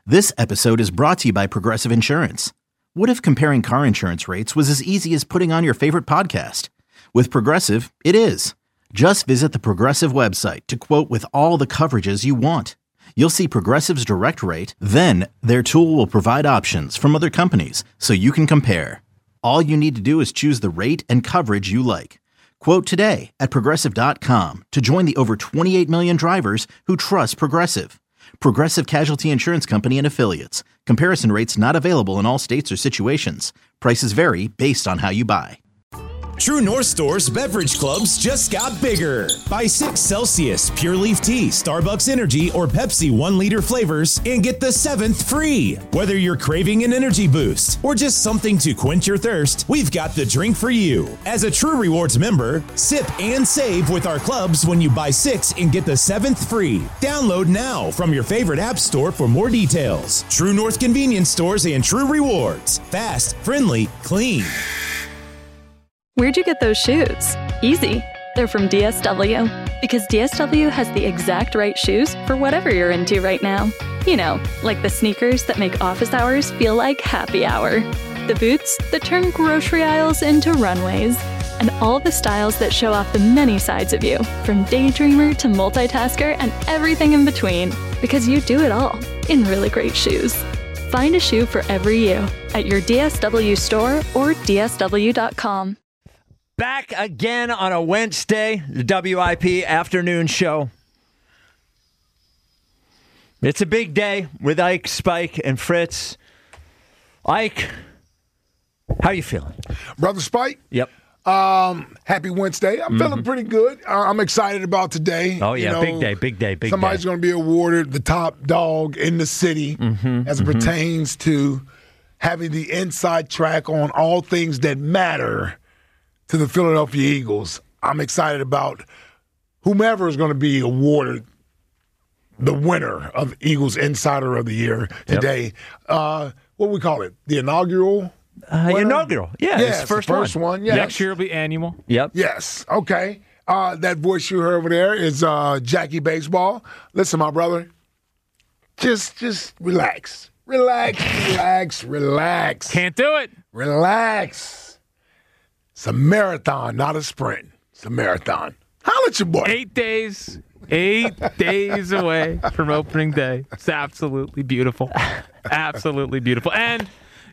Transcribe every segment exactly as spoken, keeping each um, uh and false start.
This episode is brought to you by Progressive Insurance. What if comparing car insurance rates was as easy as putting on your favorite podcast? With Progressive, it is. Just visit the Progressive website to quote with all the coverages you want. You'll see Progressive's direct rate, then their tool will provide options from other companies so you can compare. All you need to do is choose the rate and coverage you like. Quote today at progressive dot com to join the over twenty-eight million drivers who trust Progressive. Progressive Casualty Insurance Company and Affiliates. Comparison rates not available in all states or situations. Prices vary based on how you buy. True North Store's beverage clubs just got bigger. Buy six Celsius, Pure Leaf Tea, Starbucks Energy, or Pepsi one liter flavors and get the seventh free. Whether you're craving an energy boost or just something to quench your thirst, we've got the drink for you. As a True Rewards member, sip and save with our clubs when you buy six and get the seventh free. Download now from your favorite app store for more details. True North Convenience Stores and True Rewards. Fast, friendly, clean. Where'd you get those shoes? Easy. They're from D S W. Because D S W has the exact right shoes for whatever you're into right now. You know, like the sneakers that make office hours feel like happy hour. The boots that turn grocery aisles into runways. And all the styles that show off the many sides of you, from daydreamer to multitasker and everything in between. Because you do it all in really great shoes. Find a shoe for every you at your D S W store or D S W dot com. Back again on a Wednesday, the W I P afternoon show. It's a big day with Ike, Spike, and Fritz. Ike, how are you feeling? Brother Spike? Yep. Um, happy Wednesday. I'm mm-hmm. feeling pretty good. Uh, I'm excited about today. Oh, yeah, you know, big day, big day, big somebody's day. going to be awarded the top dog in the city mm-hmm, as it mm-hmm. pertains to having the inside track on all things that matter to the Philadelphia Eagles. I'm excited about whomever is going to be awarded the winner of Eagles Insider of the Year today. Yep. Uh, what do we call it? The inaugural? Uh, inaugural. Yeah, yes, it's the first, the first one. one. Yes. Next year will be annual. Yep. Yes. Okay. Uh, that voice you heard over there is uh, Jackie Baseball. Listen, my brother, just just relax. Relax, relax, relax. Can't do it. Relax. It's a marathon, not a sprint. It's a marathon. Holla at your boy. Eight days. Eight days away from opening day. It's absolutely beautiful. Absolutely beautiful. And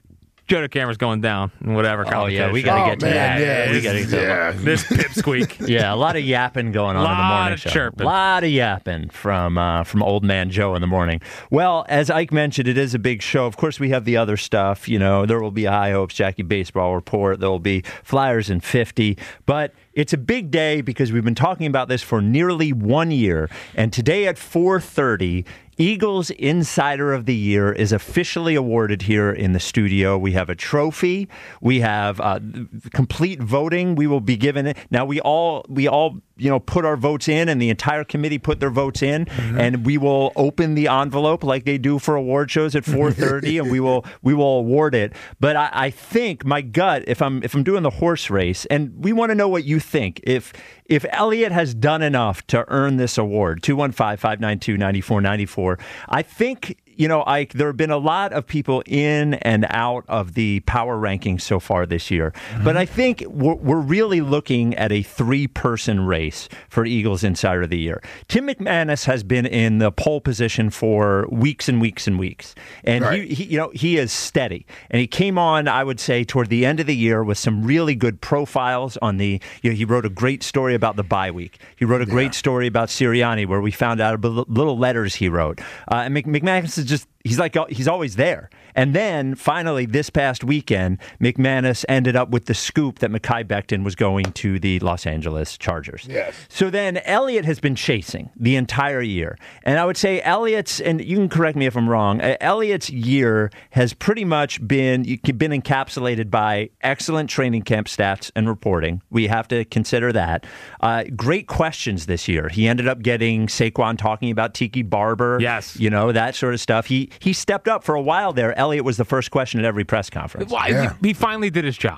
Joe DeCamera's going down and whatever. Oh, yeah, we got to oh, get to man, that. Yeah, we got to get to yeah. this pipsqueak. Yeah, a lot of yapping going on in the morning show. Chirping. A lot of yapping from uh, from old man Joe in the morning. Well, as Ike mentioned, it is a big show. Of course, we have the other stuff. You know, there will be a High Hopes Jackie Baseball Report. There will be Flyers in fifty. But it's a big day because we've been talking about this for nearly one year. And today at four thirty, Eagles Insider of the Year is officially awarded here in the studio. We have a trophy. We have uh, complete voting. We will be given it. Now, we all, we all, you know, put our votes in, and the entire committee put their votes in, mm-hmm. and we will open the envelope like they do for award shows at four thirty, and we will we will award it. But I, I think my gut, if I'm if I'm doing the horse race, and we want to know what you think, if if Elliott has done enough to earn this award, two one five, five nine two, nine four nine four, I think, you know, Ike, there have been a lot of people in and out of the power rankings so far this year. Mm-hmm. But I think we're, we're really looking at a three-person race for Eagles Insider of the Year. Tim McManus has been in the pole position for weeks and weeks and weeks. And, right. he, he, you know, he is steady. And he came on, I would say, toward the end of the year with some really good profiles on the, you know, he wrote a great story about the bye week. He wrote a great yeah. story about Sirianni, where we found out about little letters he wrote. Uh, and McManus is just, he's like, he's always there. And then finally this past weekend, McManus ended up with the scoop that Mekhi Becton was going to the Los Angeles Chargers. Yes. So then Elliott has been chasing the entire year. And I would say Elliott's, and you can correct me if I'm wrong, Elliott's year has pretty much been, been encapsulated by excellent training camp stats and reporting. We have to consider that. Uh, great questions this year. He ended up getting Saquon talking about Tiki Barber. Yes. You know, that sort of stuff. He he stepped up for a while there. Elliott was the first question at every press conference. Well, yeah. he, he finally did his job.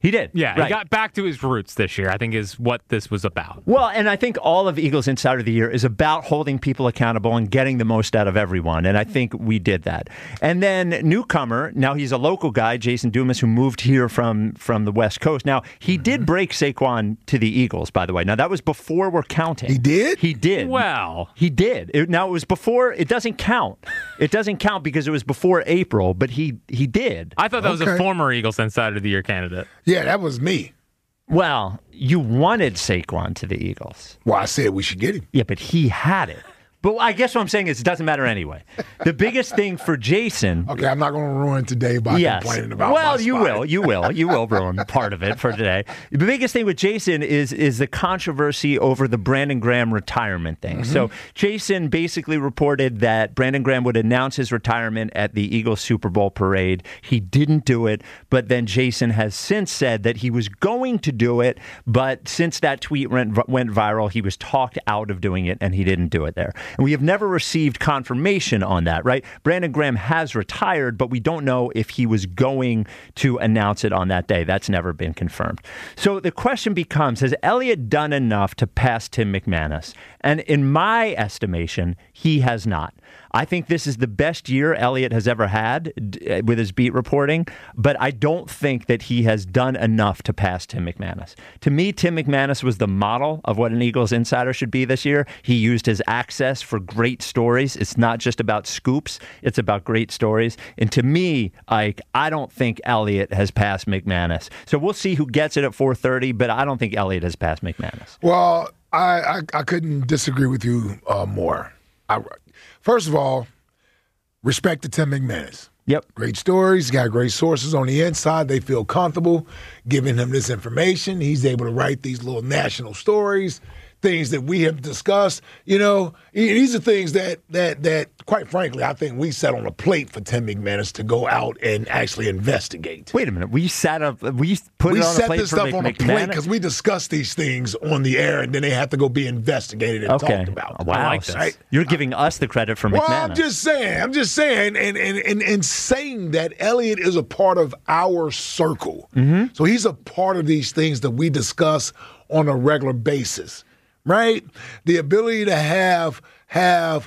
He did. Yeah, right. he got back to his roots this year, I think is what this was about. Well, and I think all of Eagles Insider of the Year is about holding people accountable and getting the most out of everyone. And I think we did that. And then newcomer, now he's a local guy, Jason Dumas, who moved here from, from the West Coast. Now, he mm-hmm. did break Saquon to the Eagles, by the way. Now, that was before we're counting. He did? He did. Well. He did. It, now, it was before. It doesn't count. It doesn't count because it was before April, but he, he did. I thought that okay. was a former Eagles Insider of the Year candidate. Yeah, that was me. Well, you wanted Saquon to the Eagles. Well, I said we should get him. Yeah, but he had it. But I guess what I'm saying is it doesn't matter anyway. The biggest thing for Jason... Okay, I'm not going to ruin today by yes. complaining about Well, my you spot. will. You will. You will ruin part of it for today. The biggest thing with Jason is is the controversy over the Brandon Graham retirement thing. Mm-hmm. So Jason basically reported that Brandon Graham would announce his retirement at the Eagles Super Bowl parade. He didn't do it, but then Jason has since said that he was going to do it, but since that tweet went, went viral, he was talked out of doing it, and he didn't do it there. And we have never received confirmation on that, right? Brandon Graham has retired, but we don't know if he was going to announce it on that day. That's never been confirmed. So the question becomes, has Elliott done enough to pass Tim McManus? And in my estimation, he has not. I think this is the best year Elliott has ever had d- with his beat reporting, but I don't think that he has done enough to pass Tim McManus. To me, Tim McManus was the model of what an Eagles insider should be this year. He used his access for great stories. It's not just about scoops. It's about great stories. And to me, Ike, I don't think Elliott has passed McManus. So we'll see who gets it at four thirty, but I don't think Elliott has passed McManus. Well, I, I, I couldn't disagree with you uh, more. I, first of all, respect to Tim McManus. Yep. Great stories. Got great sources on the inside. They feel comfortable giving him this information. He's able to write these little national stories, things that we have discussed. You know, these are things that, that, that quite frankly, I think we set on a plate for Tim McManus to go out and actually investigate. Wait a minute. We sat up, we put we it on set a plate this for stuff Mc, on a McManus? plate because we discuss these things on the air, and then they have to go be investigated and okay. talked about. Wow. I like this. Right? You're giving us the credit for Well, McManus. I'm just saying. I'm just saying, and and and, and saying that Elliott is a part of our circle. Mm-hmm. So he's a part of these things that we discuss on a regular basis, right? The ability to have have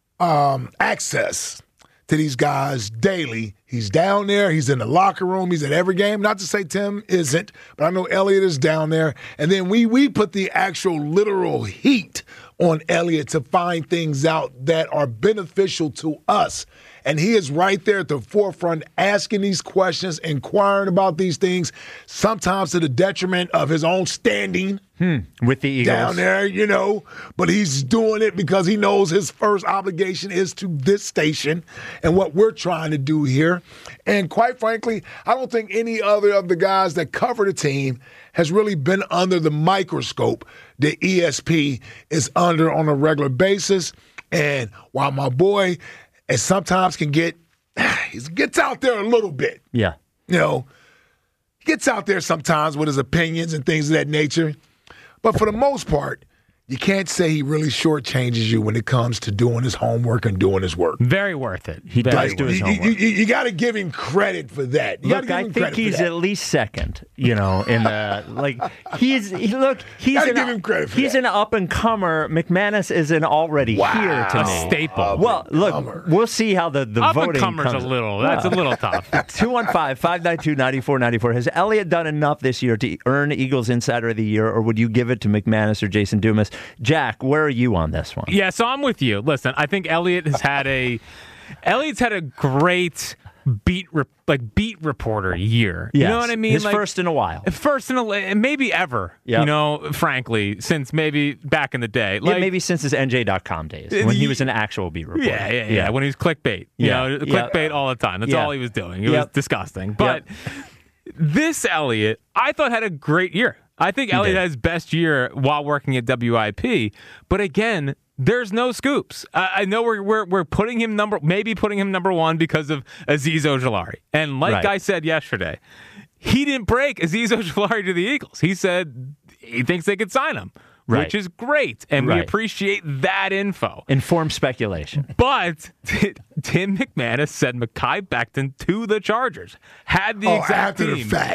um, access to these guys daily. He's down there. He's in the locker room. He's at every game. Not to say Tim isn't, but I know Elliott is down there. And then we we put the actual literal heat on Elliott to find things out that are beneficial to us. And he is right there at the forefront asking these questions, inquiring about these things, sometimes to the detriment of his own standing. Hmm. With the Eagles. Down there, you know, but he's doing it because he knows his first obligation is to this station and what we're trying to do here. And quite frankly, I don't think any other of the guys that cover the team has really been under the microscope that E S P is under on a regular basis. And while my boy and sometimes can get, he gets out there a little bit. Yeah. You know, he gets out there sometimes with his opinions and things of that nature. But for the most part, you can't say he really shortchanges you when it comes to doing his homework and doing his work. Very worth it. He Very does do his You, homework. you, you, you got to give him credit for that. You Look, gotta I give him think credit for he's that. at least second, you know, in the, like, he's, he, look, he's Gotta an, give him credit for he's that. an up-and-comer. McManus is an already Wow. here to A me. staple. Well, look, Up-and-comer. we'll see how the, the Up and voting comers a comes. little. That's a little tough. two one five, five nine two, nine four nine four. Has Elliott done enough this year to earn Eagles Insider of the Year, or would you give it to McManus or Jason Dumas? Jack, where are you on this one? Yeah, so I'm with you. Listen, I think Elliott has had a Elliott's had a great beat re, like beat reporter year. You Yes. know what I mean? His like, first in a while. First in a and maybe ever. Yep. You know, frankly, since maybe back in the day. Like yeah, maybe since his N J dot com days, when he was an actual beat reporter. Yeah, yeah, yeah. When he was clickbait. You Yeah. know, Yeah. clickbait all the time. That's Yeah. all he was doing. It Yep. was disgusting. But Yep. this Elliott, I thought had a great year. I think Elliott did. had his best year while working at W I P. But again, there's no scoops. Uh, I know we're, we're we're putting him number, maybe putting him number one because of Azeez Ojulari. And like Right. I said yesterday, he didn't break Azeez Ojulari to the Eagles. He said he thinks they could sign him, Right. which is great. And we Right. appreciate that info. Informed speculation. But Tim McManus said Mekhi Becton to the Chargers. Had the Oh, exact after team. the fact.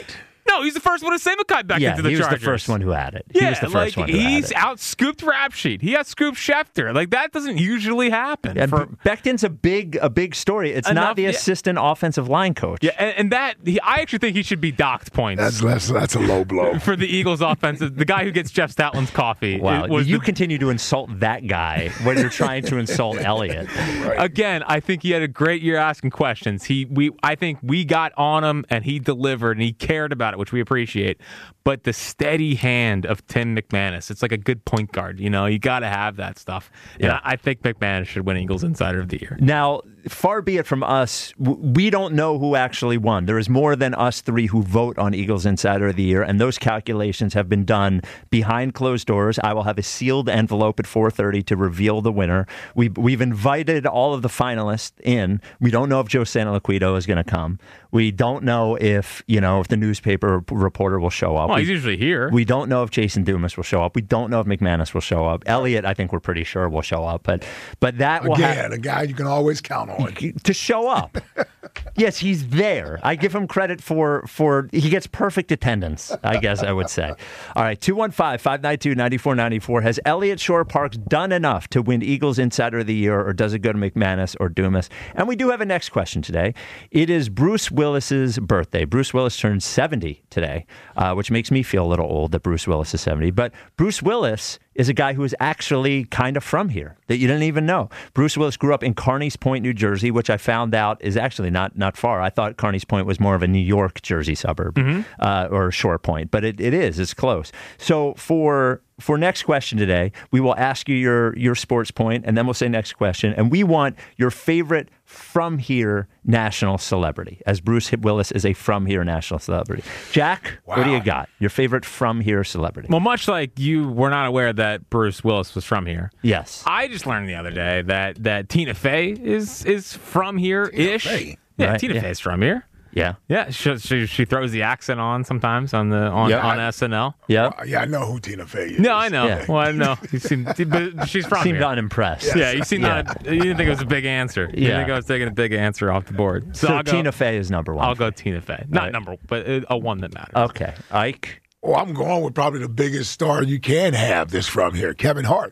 No, he's the first one to say Mekhi Becton Yeah, to the he was Chargers. the first one who had it. Yeah, he was the first like, one who he's had it. out-scooped Rap Sheet. He out-scooped Schefter. Like, that doesn't usually happen. And for, Becton's a big a big story. It's Enough- not the yeah. assistant offensive line coach. yeah, and, and that, he, I actually think he should be docked points. That's that's, that's a low blow. For the Eagles offensive, the guy who gets Jeff Statlin's coffee. Wow, was you the, continue to insult that guy when you're trying to insult Elliott. Again, I think he had a great year asking questions. He, we, I think we got on him and he delivered and he cared about it, which we appreciate. But the steady hand of Tim McManus, it's like a good point guard. You know, you got to have that stuff. And Yeah. I, I think McManus should win Eagles Insider of the Year. Now, far be it from us, w- we don't know who actually won. There is more than us three who vote on Eagles Insider of the Year, and those calculations have been done behind closed doors. I will have a sealed envelope at four thirty to reveal the winner. We, we've invited all of the finalists in. We don't know if Joe Santaliquido is going to come. We don't know if, you know, if the newspaper reporter will show up. Well, we, he's usually here. We don't know if Jason Dumas will show up. We don't know if McManus will show up. Elliott, I think we're pretty sure will show up. But but that will Again, have a guy you can always count on. to show up. Yes, he's there. I give him credit for for he gets perfect attendance, I guess I would say. All right, two one five, five nine two, nine four nine four. Has Elliott Shore-Parks done enough to win Eagles Insider of the Year, or does it go to McManus or Dumas? And we do have a next question today. It is Bruce Willis's birthday. Bruce Willis turned seventy today, uh, which makes me feel a little old that Bruce Willis is seventy. But Bruce Willis is a guy who is actually kind of from here that you didn't even know. Bruce Willis grew up in Carneys Point, New Jersey, which I found out is actually not not far. I thought Carneys Point was more of a New York, Jersey suburb mm-hmm. uh, or Shore Point, but it, it is. It's close. So for for next question today, we will ask you your your sports point, and then we'll say next question, and we want your favorite from here national celebrity, as Bruce Willis is a from here national celebrity. Jack, Wow. what do you got? Your favorite from here celebrity? Well, much like you were not aware that Bruce Willis was from here. Yes. I just learned the other day that, that Tina Fey is is from here-ish. Tina Fey? Yeah, Right, Tina yeah. Fey's from here. Yeah. Yeah, she, she she throws the accent on sometimes on the on, Yep. on S N L. Yeah. Uh, yeah, I know who Tina Fey is. No, I know. Yeah. Well, I know. You seem, but she's from Seemed here. unimpressed. Yeah, you seem Yeah. not. You didn't think it was a big answer. You Yeah. didn't think I was taking a big answer off the board. So, So I'll go, Tina Fey is number one. I'll go Tina Fey. Not Right. number, but a a one that matters. Okay. Ike? Oh, I'm going with probably the biggest star you can have this from here, Kevin Hart.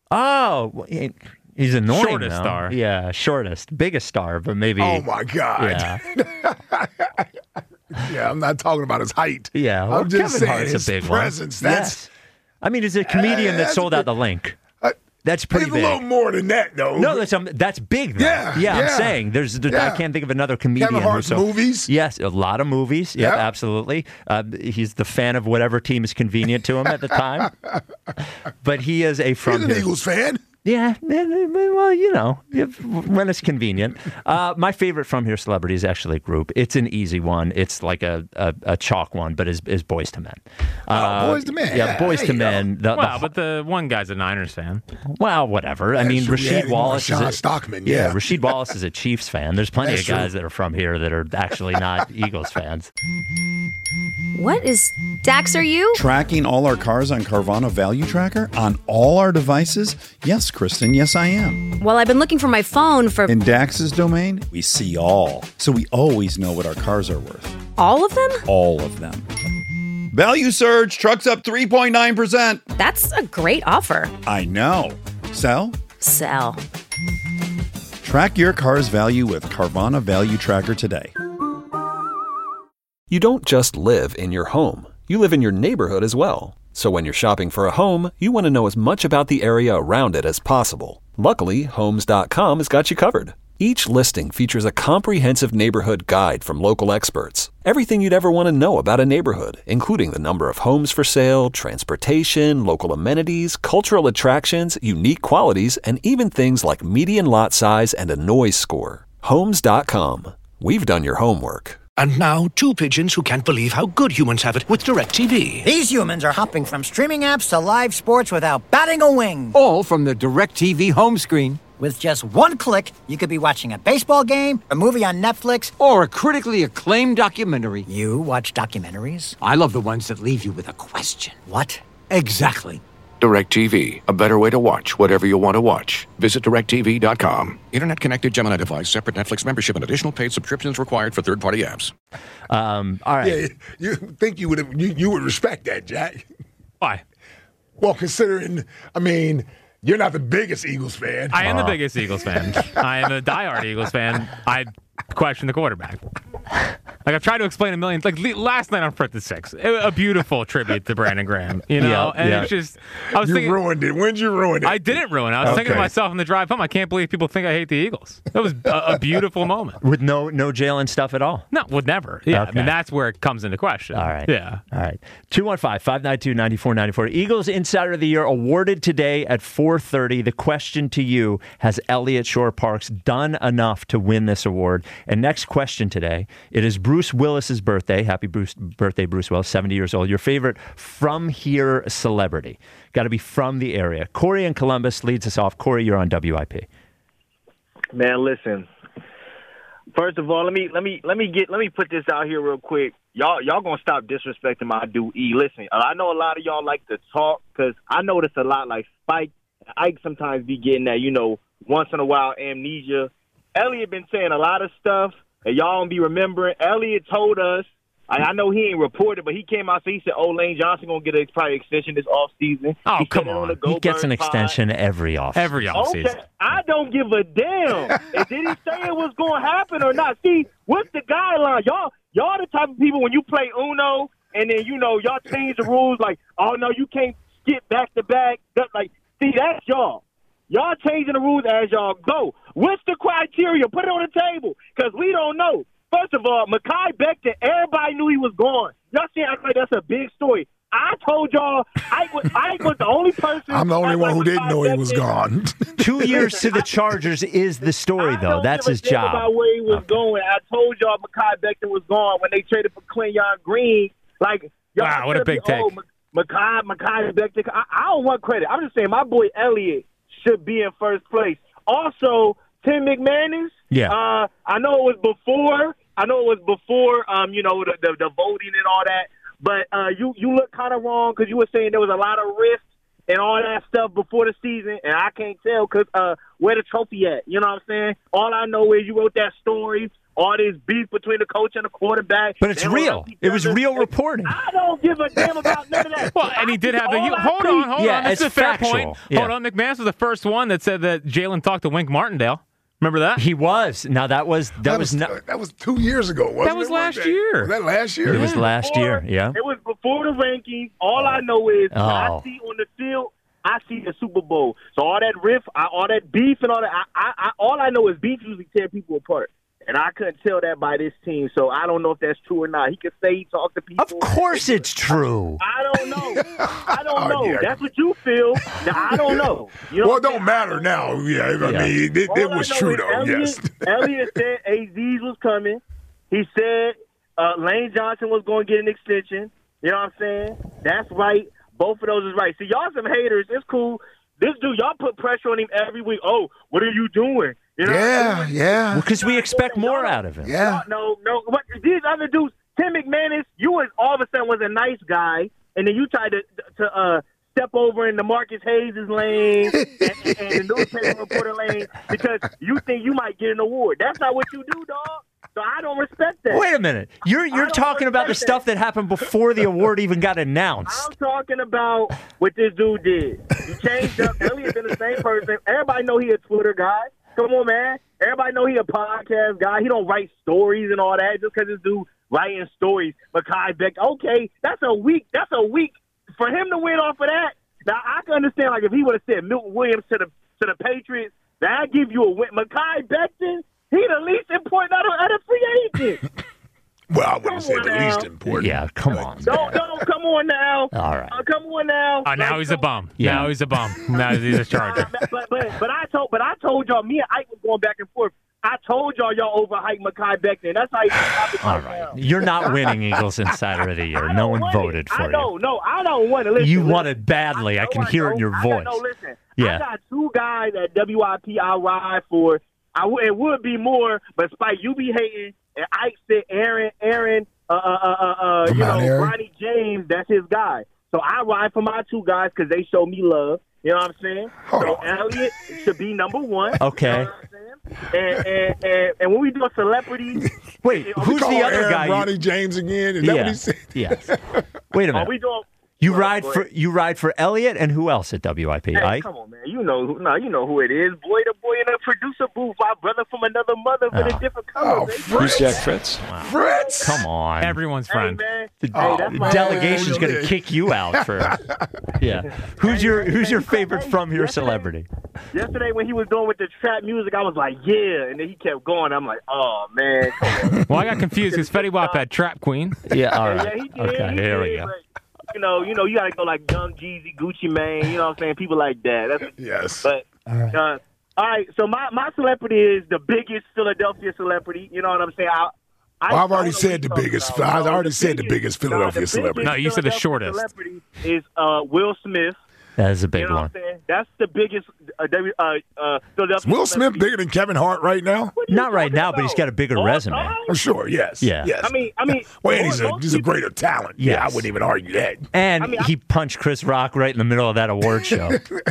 Oh, well, he- he's annoying. Shortest though. star. Yeah, shortest. Biggest star, but maybe. Oh, my God. Yeah. Yeah, I'm not talking about his height. Yeah. Well, I'm just Kevin saying Hart's his a big presence. one. That's Yes. I mean, he's a comedian Uh, that that's sold a out bit- the link. uh, That's pretty It's big. a little more than that, though. No, that's um, that's big. Though. Yeah, yeah. I'm yeah. saying there's. there- I Yeah. can't think of another comedian. Kevin who Hart's so- movies? Yes, a lot of movies. Yep, Yeah. absolutely. Uh, he's the fan of whatever team is convenient to him at the time. But he is a from He's an here. Eagles fan. Yeah, well, you know, if, when it's convenient. Uh, my favorite from here celebrity is actually a group. It's an easy one. It's like a, a, a chalk one, but is is Boys to Men. Uh, Oh, Boys to Men. Yeah, Yeah, Boys there to you go. Men. The, Wow, the, but the one guy's a Niners fan. well, whatever. I mean, true. Rasheed Yeah, Wallace is Marshawn a, Stockman, yeah, yeah. Rasheed Wallace is a Chiefs fan. There's plenty That's of guys true. that are from here that are actually not Eagles fans. What is Dax, are you? Tracking all our cars on Carvana Value Tracker on all our devices? Yes, Kristen, yes, I am. Well, I've been looking for my phone for In Dax's domain, we see all. So we always know what our cars are worth. all of them? All of them. Value surge, trucks up three point nine percent. That's a great offer. I know. Sell? Sell. Track your car's value with Carvana Value Tracker today. You don't just live in your home. You live in your neighborhood as well. So when you're shopping for a home, you want to know as much about the area around it as possible. Luckily, Homes dot com has got you covered. Each listing features a comprehensive neighborhood guide from local experts. Everything you'd ever want to know about a neighborhood, including the number of homes for sale, transportation, local amenities, cultural attractions, unique qualities, and even things like median lot size and a noise score. Homes dot com. We've done your homework. And now, two pigeons who can't believe how good humans have it with DirecTV. These humans are hopping from streaming apps to live sports without batting a wing. All from the DirecTV home screen. With just one click, you could be watching a baseball game, a movie on Netflix, or a critically acclaimed documentary. You watch documentaries? I love the ones that leave you with a question. What? Exactly. DirecTV, a better way to watch whatever you want to watch. Visit direct T V dot com. Internet connected Gemini device, separate Netflix membership, and additional paid subscriptions required for third-party apps. Um, all right. Yeah, you think you would you, you would respect that, Jack? Why? Well, considering, I mean, you're not the biggest Eagles fan. I am uh. the biggest Eagles fan. I am a diehard Eagles fan. I question the quarterback. Like, I've tried to explain a million. Like, last night on Front to Six, a beautiful tribute to Brandon Graham. You know, yeah, and yeah. it's just, I was you thinking, ruined it. When'd you ruin it? I didn't ruin it. I was okay. thinking to myself on the drive home, I can't believe people think I hate the Eagles. That was a, a beautiful moment. With no no Jalen stuff at all? No, would never. Yeah, okay. I mean, that's where it comes into question. All right. Yeah. All right. two one five, five nine two, nine four nine four. Eagles Insider of the Year awarded today at four thirty. The question to you, has Elliott Shore-Parks done enough to win this award? And next question today, it is Bruce Willis's birthday. Happy Bruce, birthday, Bruce Willis, seventy years old. Your favorite from here celebrity. Got to be from the area. Corey in Columbus leads us off. Corey, you're on W I P. Man, listen. First of all, let me let me let me get let me put this out here real quick. Y'all y'all gonna stop disrespecting my dude E. Listen, I know a lot of y'all like to talk because I notice a lot like Spike. Ike sometimes be getting that, you know, once in a while amnesia. Elliott been saying a lot of stuff that y'all don't be remembering. Elliott told us, I, I know he ain't reported, but he came out, so he said, oh, Lane Johnson going to get a probably extension this offseason. Oh, he come on. on he gets an extension pod. every offseason. Every offseason. Okay, I don't give a damn. And did he say it was going to happen or not? See, what's the guideline? Y'all y'all the type of people when you play Uno and then, you know, y'all change the rules like, oh, no, you can't skip back-to-back. That, like, see, that's y'all. Y'all changing the rules as y'all go. What's the criteria? Put it on the table because we don't know. First of all, Mekhi Becton, everybody knew he was gone. Y'all see, act like that's a big story. I told y'all I was, I was the only person. I'm the only one who didn't know he was gone. Two years to the Chargers is the story, though. That's his job. About where he was okay. going. I told y'all Mekhi Becton was gone when they traded for Kenyon Green. Like, y'all wow, what a big be, take. Oh, Mekhi, Mekhi Becton. I, I don't want credit. I'm just saying my boy Elliott should be in first place. Also, Tim McManus. Yeah. Uh, I know it was before. I know it was before. Um, you know the the, the voting and all that. But uh, you you look kind of wrong because you were saying there was a lot of risk and all that stuff before the season, and I can't tell because uh, where the trophy at? You know what I'm saying? All I know is you wrote that story. All this beef between the coach and the quarterback. But it's real. It was real reporting. I don't give a damn about none of that. Well, and he did have the. You, hold on, hold yeah, on. That's a fair factual. point. Yeah. Hold on. McManus was the first one that said that Jalen talked to Wink Martindale. Remember that? He was. Now that was that, that was, was not, that was two years ago. Wasn't that was it? last was year. Was that last year? It yeah. was last before, year. Yeah. It was before the rankings. All I know is oh. when I see on the field, I see the Super Bowl. So all that riff, I, all that beef, and all that. I, I, I, all I know is beef usually tear people apart. And I couldn't tell that by this team, so I don't know if that's true or not. He could say he talked to people. Of course it's true. I don't know. I don't Oh, know. yeah. That's what you feel. Now, I don't know. You know Well, it don't matter now. Yeah, I Yeah. mean, it, it All I was know true, is though, Elliott, yes. Elliott said Aziz was coming. He said uh, Lane Johnson was going to get an extension. You know what I'm saying? That's right. Both of those is right. See, y'all some haters. It's cool. This dude, y'all put pressure on him every week. Oh, what are you doing? You know, Yeah, yeah. Because we expect more out of him. Yeah. No, no. But these other dudes, Tim McManus, you was all of a sudden was a nice guy, and then you tried to to uh, step over into Marcus Hayes' lane and, and, and the newspaper reporter lane because you think you might get an award. That's not what you do, dog. So I don't respect that. Wait a minute. You're you're talking about the respect stuff that happened before the award even got announced. I'm talking about what this dude did. He changed up. Elliott's been the same person. Everybody know he a Twitter guy. Come on, man. Everybody know he a podcast guy. He don't write stories and all that just because this dude writing stories. Mekhi Beck, okay, that's a week. That's a week for him to win off of that. Now I can understand like if he would have said Milton Williams to the to the Patriots, that I give you a win. Mekhi Becton, he the least important out of, out of free agent. Well, I wouldn't say the now. least important. Yeah, come on. Don't, don't, come on now. All right. Uh, come on now. Oh, now Like, he's a bum. Yeah. Now he's a bum. Now he's a Charger. but, but, but, but I told, but I told y'all, me and Ike was going back and forth. I told y'all y'all overhyped Mekhi Becton. That's how you stop it. All right. You're not winning Eagles Insider of the Year. No one voted for I you. don't, no, I don't want to listen. You listen. want it badly. I, know can hear it in your I voice. Got, no, listen. Yeah. I got two guys at W I P I ride for. I w- it would be more, but Spike, you be hating. And Ike said Aaron, Aaron, uh, uh, uh, uh, you know, Aaron. Ronnie James, that's his guy. So So I ride for my two guys because they show me love. You know what I'm saying? Hold so on. Elliott should be number one. Okay. You know what I'm saying? And, and, and, and when we do a celebrity, Wait, are we who's the calling other Aaron guy? you- Ronnie James again? Is that yeah. what he said? Yes. Wait a Are minute. we doing? You Go ride ahead. for you ride for Elliott and who else at W I P? Hey, Ike? come on, man. You know, who, no, you know who it is. Boy, the boy in the producer booth, my brother from another mother, but Oh. a different color. Oh, baby. Fritz. Jack Fritz? Fritz. Come on. Everyone's Hey, friend. man. The Hey, that's my delegation's man. going to kick you out for. Yeah. Who's your Who's your favorite from here celebrity? Yesterday when he was doing with the trap music, I was like, yeah, and then he kept going. I'm like, oh man, come on. Well, I got confused because Fetty Wap had Trap Queen. Yeah. All Yeah, right. he did. Okay. he Here we did, go. but, you know, you know, you gotta go like Young Jeezy, Gucci Mane. You know what I'm saying? People like that. That's Yes. But uh, all right, so my, my celebrity is the biggest Philadelphia celebrity. You know what I'm saying? I, I, Well, I've already I don't know said what the you're talking biggest. about. I No, already the said the biggest no, Philadelphia the celebrity. No, you said the Philadelphia shortest. Celebrity is uh, Will Smith. That is a big You know one. what I'm saying? That's the biggest uh, W- uh, uh, Philadelphia. Will Smith celebrity. bigger than Kevin Hart right now? What are you Not right talking now, but he's about? got a bigger All resume. time? Oh, sure. Yes. Yeah. Yes. I mean, I mean, well, and he's a most he's a people- greater talent. Yeah, I Yes. wouldn't even argue that. And I mean, I- he punched Chris Rock right in the middle of that award show.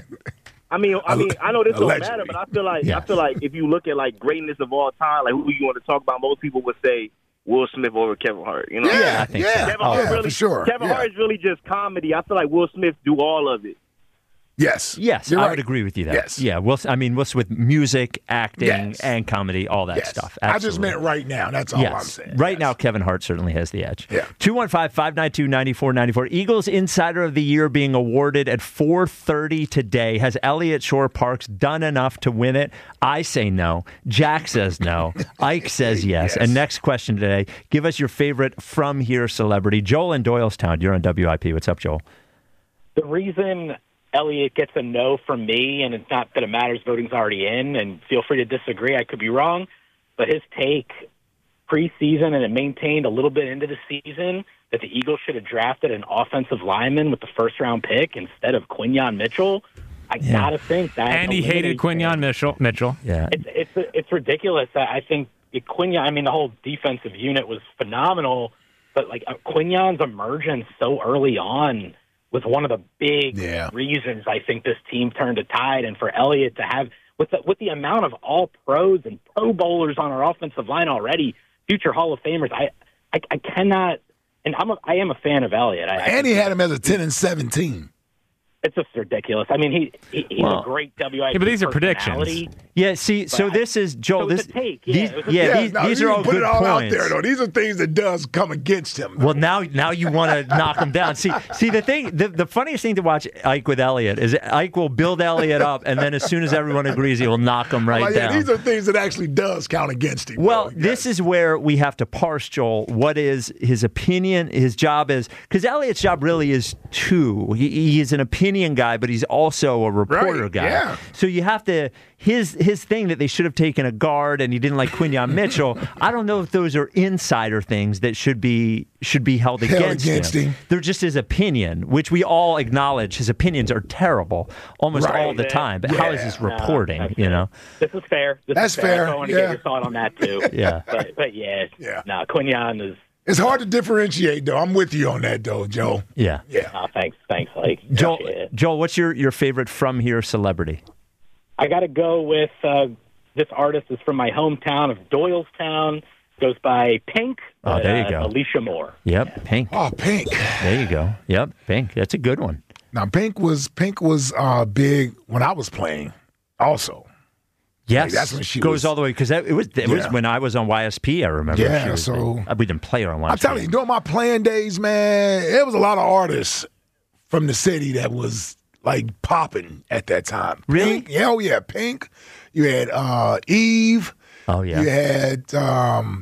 I mean, I mean, I know this don't Allegedly. matter, but I feel like Yes. I feel like if you look at like greatness of all time, like who you want to talk about, most people would say Will Smith over Kevin Hart. You know, Yeah, Yeah, I think yeah, so. Kevin Oh, Hart yeah, really, for sure. Kevin yeah. Hart is really just comedy. I feel like Will Smith do all of it. Yes. Yes, You're I right. would agree with you there. Yes. Yeah, Will, I mean, Will with music, acting, Yes. and comedy, all that Yes. stuff. I just Absolutely. meant right now. That's all yes. I'm saying. Right Yes. now, Kevin Hart certainly has the edge. Yeah. two one five, five nine two, nine four nine four. Eagles Insider of the Year being awarded at four thirty today. Has Elliott Shore Parks done enough to win it? I say no. Jack says no. Ike says yes. Yes. And next question today, give us your favorite from here celebrity. Joel in Doylestown. You're on W I P. What's up, Joel? The reason Elliott gets a no from me, and it's not that it matters, voting's already in, and feel free to disagree, I could be wrong, but his take preseason, and it maintained a little bit into the season, that the Eagles should have drafted an offensive lineman with the first-round pick instead of Quinyon Mitchell, I Yeah. gotta think that. And he hated Quinyon Mitchell. Mitchell. Yeah. It's it's it's ridiculous. I I think Quinyon. I mean, the whole defensive unit was phenomenal, but like uh, Quinyon's emergence so early on was one of the big Yeah. reasons I think this team turned a tide. And for Elliott to have with the, with the amount of all pros and Pro Bowlers on our offensive line already, future Hall of Famers, I I, I cannot. And I'm a, I am a fan of Elliott. I, And I he had him as a ten and seventeen. It's just ridiculous. I mean, he, he he's Well, a great W I P yeah, but these are personality. predictions. Yeah, see, so But this is, Joel, so it's this, a take, yeah, these, it was a yeah, take. these, no, these you are can all put good it all points. out there, though. These are things that does come against him. Well, now now you want to knock him down. See, see the thing, the, the funniest thing to watch Ike with Elliott is Ike will build Elliott up, and then as soon as everyone agrees, he will knock him right Well, yeah, down. these are things that actually does count against him. Well, though. this is where we have to parse, Joel. What is his opinion? His job is because Elliott's job really is two. He, he's an opinion guy, but he's also a reporter Right, guy. yeah. So you have to his his thing that they should have taken a guard, and he didn't like Quinyon Mitchell. I don't know if those are insider things that should be should be held, Held against, against him. him. They're just his opinion, which we all acknowledge. His opinions are terrible almost Right. all the time. But how is Yeah. this No, reporting? that's you know. This is fair. This That's is fair. fair, I want to yeah. get your thought on that too. Yeah. But, but yeah, Yeah. no, Quinyon is. It's hard to differentiate, though. I'm with you on that, though, Joe. Yeah. Yeah. Oh, thanks, thanks, like Joel, yeah. Joel, what's your, your favorite from here celebrity? I got to go with uh, this artist is from my hometown of Doylestown. Goes by Pink. Oh, there you uh, go. Alicia Moore. Yep, Pink. Oh, Pink. There you go. Yep, Pink. That's a good one. Now, Pink was Pink was uh, big when I was playing. Also, Yes, that's when she goes was- all the way because it was it was Yeah. when I was on Y S P. I remember. Yeah, she was so- big. we didn't play her on Y S P. I'm telling you, during my playing days, man, there was a lot of artists from the city that was like popping at that time. Really? Pink, yeah, oh yeah, Pink. You had uh, Eve. Oh yeah. You had um,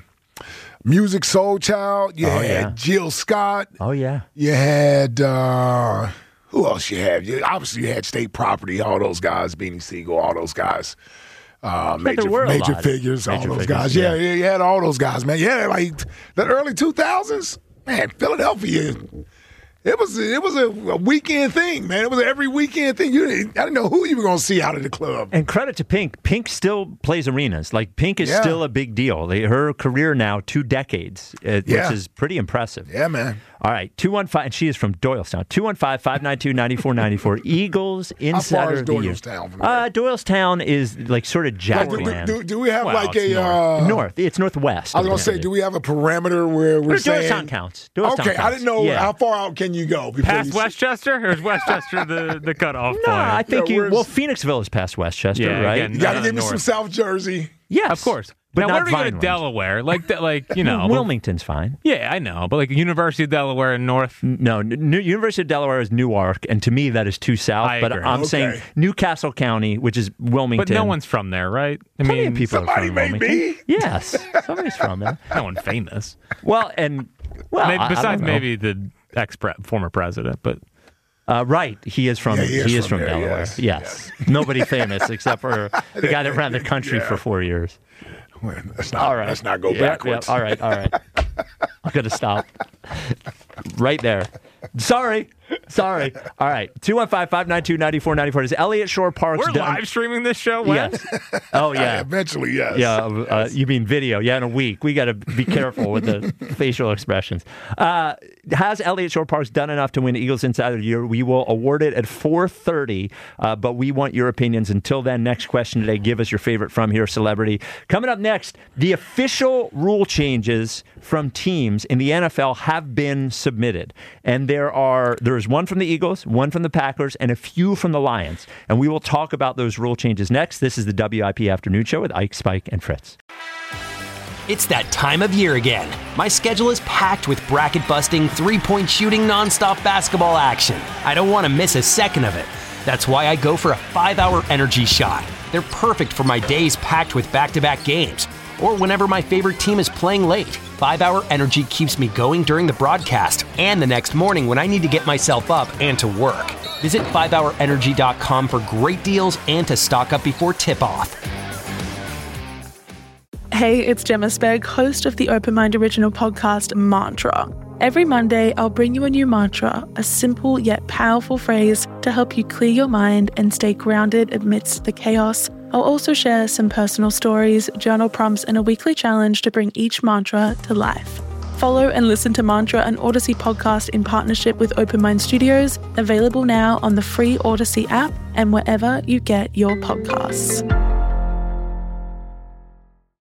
Music Soul Child. You Oh, had yeah. Jill Scott. Oh yeah. You had uh, who else? You had you, obviously you had State Property. All those guys, Beanie Siegel, all those guys. Uh, there major were a major lot. figures, Major all those figures, guys. yeah. Yeah, yeah, you had all those guys, man. Yeah, like the early two thousands, man. Philadelphia, It was it was a, a weekend thing, man. It was an every weekend thing. You didn't, I didn't know who you were going to see out of the club. And credit to Pink. Pink still plays arenas. Like, Pink is Yeah. still a big deal. They, her career now, two decades, uh, Yeah. which is pretty impressive. Yeah, man. All right, two one five, and she is from Doylestown. two one five, five nine two, nine four nine four. Eagles Insider How far is of the Year. Doylestown from Uh, Doylestown is like sort of Like, Jackland. do, do, do we have Well, like it's a north. uh, north? It's northwest. I was of going the to say, city. do we have a parameter where we're Or saying Doylestown counts. Doylestown okay, I counts. didn't know Yeah. how far out can you go before Past you Westchester, or is Westchester the, the cutoff No, point? I think Yeah, you. where's- Well, Phoenixville is past Westchester, Yeah, right? again, You got to uh, give me some north. South Jersey. Yes, Of course. but now, not where do we go to Vineland. Delaware? Like, that, like you know, Wilmington's fine. Yeah, I know, but like University of Delaware in North. No, New, University of Delaware is Newark, and to me that is too south. I but agree. I'm Okay. saying Newcastle County, which is Wilmington. But no one's from there, right? I Plenty mean, of people are somebody from may Wilmington. be. Yes, somebody's from there. no one famous. Well, and well, Maybe, I- I besides don't know. maybe the ex former president, but Uh, right, he is from Yeah, he is, from, there, Delaware. yes. Yes, nobody famous except for the guy that ran the country Yeah. for four years. Well, let's not, All right, let's not go Yeah, backwards. yeah, all right, all right. I'm gonna stop right there. Sorry, sorry. All right, two one five, five nine two, nine four nine four. Is Elliott Shore Parks we're done? live streaming this show. When? Yes. Oh yeah. Eventually, yes. Yeah, uh, you mean video? Yeah, in a week. We got to be careful with the facial expressions. Uh, has Elliott Shore Parks done enough to win Eagles Insider of the Year? We will award it at four thirty, uh, but we want your opinions. Until then, next question today. Give us your favorite From Here celebrity. Coming up next, the official rule changes from teams in the N F L have been submitted, and there are there is one from the Eagles, one from the Packers, and a few from the Lions. And we will talk about those rule changes next. This is the W I P Afternoon Show with Ike, Spike, and Fritz. It's that time of year again. My schedule is packed with bracket-busting, three-point shooting, nonstop basketball action. I don't want to miss a second of it. That's why I go for a five-hour energy shot. They're perfect for my days packed with back-to-back games, or whenever my favorite team is playing late. five-hour energy keeps me going during the broadcast and the next morning when I need to get myself up and to work. Visit five hour energy dot com for great deals and to stock up before tip-off. Hey, it's Gemma Spegg, host of the Open Mind original podcast, Mantra. Every Monday, I'll bring you a new mantra, a simple yet powerful phrase to help you clear your mind and stay grounded amidst the chaos. I'll also share some personal stories, journal prompts, and a weekly challenge to bring each mantra to life. Follow and listen to Mantra, an Odyssey podcast in partnership with Open Mind Studios, available now on the free Odyssey app and wherever you get your podcasts.